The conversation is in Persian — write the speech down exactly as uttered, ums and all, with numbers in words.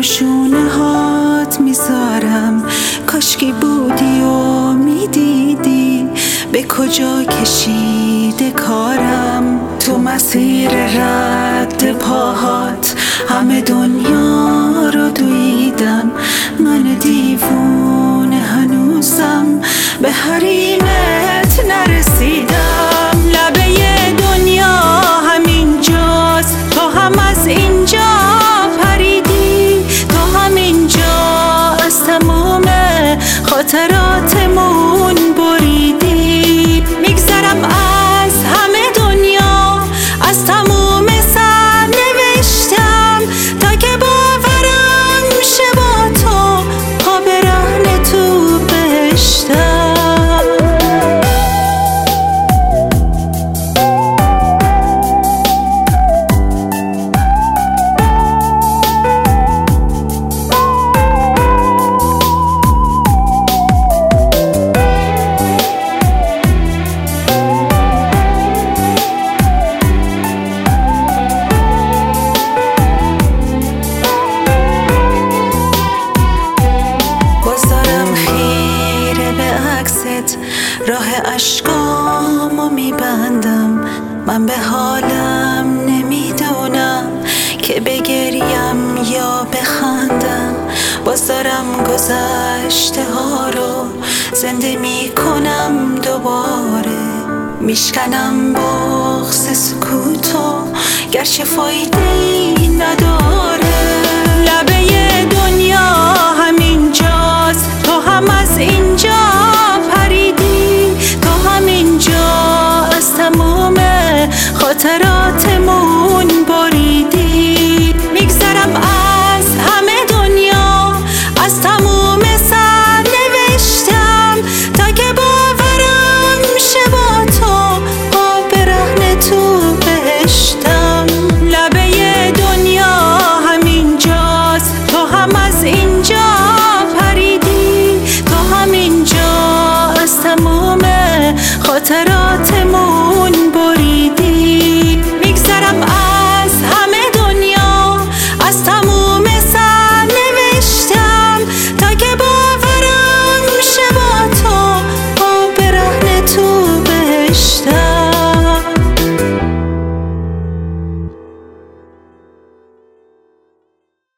شونه هات میذارم، کاشکی بودی و میدیدی به کجا کشیده کارم. تو مسیر رد پاهات همه دنیا رو دویدم، من دیوونه هنوزم به حریمت نرسیدم. لبه دنیا همین جاست، تو هم از اینجا پریدی، تو هم اینجا از تمام خاطراتمون بریدی. میگذرم از همه دنیا، از تموم سر نوشتم، تا که باورم میشه با تو پا برهنه تو بهشتم. راه اشکامو میبندم، من به حالم نمیدونم که بگریم یا بخندم. باز دارم گذشته ها رو زنده میکنم دوباره، میشکنم بغض سکوتو گرچه فایده ای نداره.